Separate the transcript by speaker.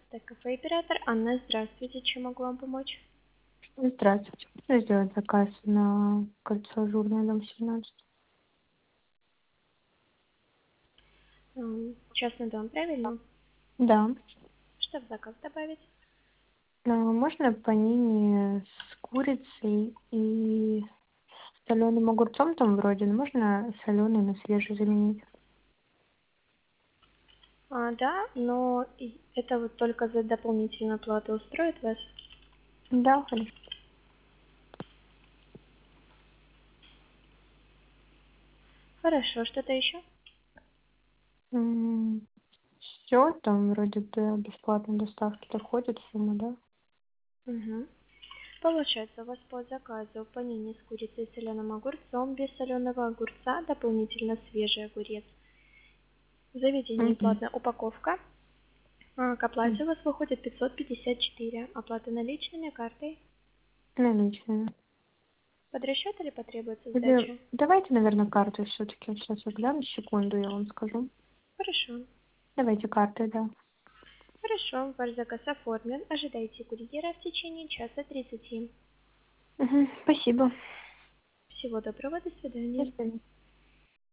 Speaker 1: 16 кафе «Император». Анна, здравствуйте. Чем могу вам помочь?
Speaker 2: Здравствуйте. Можно сделать заказ на кольцо Ажурное, дом 17?
Speaker 1: Частный дом, правильно?
Speaker 2: Да.
Speaker 1: Что в заказ добавить?
Speaker 2: Можно панини с курицей и соленым огурцом там вроде, но можно соленый на свежий заменить.
Speaker 1: Да, но это вот только за дополнительную плату устроит вас?
Speaker 2: Да, хорошо.
Speaker 1: Хорошо, что-то еще?
Speaker 2: Все, там вроде до бесплатной доставки доходит сумма, да?
Speaker 1: Угу. Получается, у вас по заказу панини с курицей и соленым огурцом, без соленого огурца, дополнительно свежий огурец. В заведении
Speaker 2: Угу.
Speaker 1: платная упаковка. К оплате у вас выходит 554. Оплата наличными, картой.
Speaker 2: Наличные.
Speaker 1: Под расчет или потребуется
Speaker 2: Или
Speaker 1: сдача?
Speaker 2: давайте, наверное, картой все-таки. Сейчас я гляну, секунду, я вам скажу.
Speaker 1: Хорошо.
Speaker 2: Давайте картой, да.
Speaker 1: Хорошо, ваш заказ оформлен. Ожидайте курьера в течение часа 30.
Speaker 2: Спасибо.
Speaker 1: Всего доброго, до
Speaker 2: До
Speaker 1: свидания.
Speaker 2: свидания.